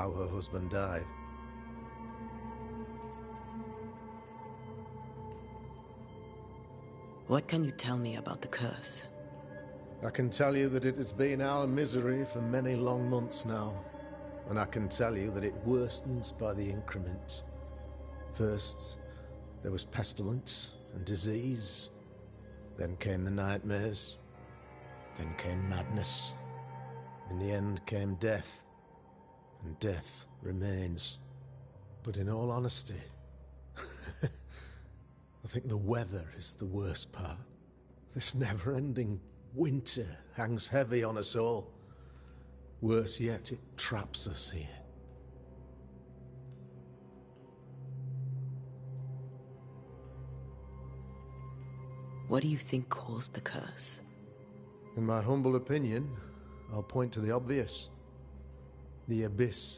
how her husband died. What can you tell me about the curse? I can tell you that it has been our misery for many long months now, and I can tell you that it worsens by the increment. First, there was pestilence and disease. Then came the nightmares. Then came madness. In the end came death, and death remains. But in all honesty, I think the weather is the worst part. This never-ending winter hangs heavy on us all. Worse yet, it traps us here. What do you think caused the curse? In my humble opinion, I'll point to the obvious. The Abyss